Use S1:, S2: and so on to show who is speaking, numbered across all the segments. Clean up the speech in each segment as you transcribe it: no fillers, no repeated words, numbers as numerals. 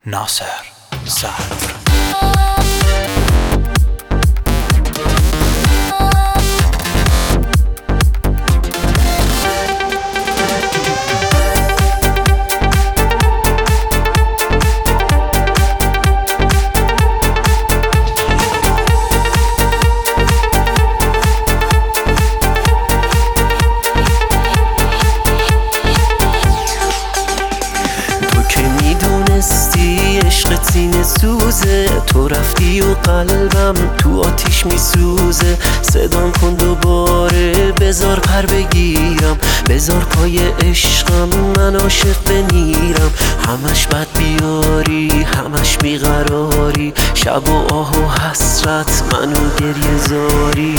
S1: ناصر صدر.
S2: عشقت سینه سوزه، تو رفتی و قلبم تو آتیش میسوزه. صدام کن دوباره، بذار پر بگیرم، بذار پای عشقم من عاشق بمیرم. همش بد بیاری، همش بیقراری، شب و آه و حسرت منو گریه زاری.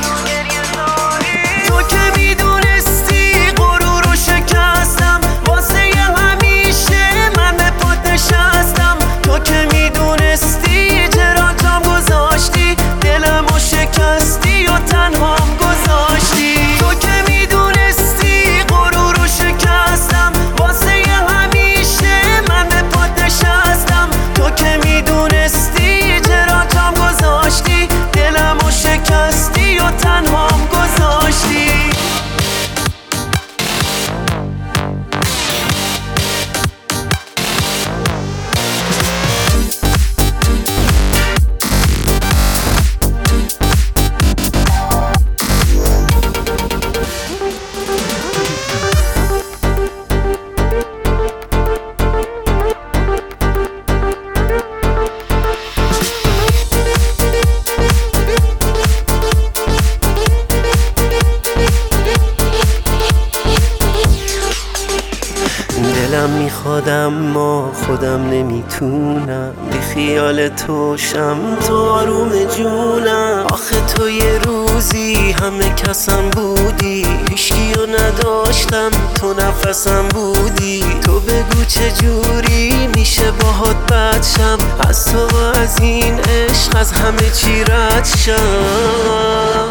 S2: تو که میدونستی غرور و شکستم، واسه همیشه من به پات نشستم. تو که میدونستی چرا جام گذاشتی، دلم و شکستی و تنهام گذاشتی. تو که میدونستی غرور و شکستم، واسه همیشه من به پات نشستم. تو که میدونستی چرا جام گذاشتی، دلم و شکستی و تنهام گذاشتی. دلم میخواد اما خودم نمیتونم، بی خیال توشم تو آروم جونم. آخه تو یه روزی همه کسم بودی، هیچکیو نداشتم تو نفسم بودی. تو بگو چجوری میشه باهات بد شم، از تو و از این عشق از همه چی رد شم.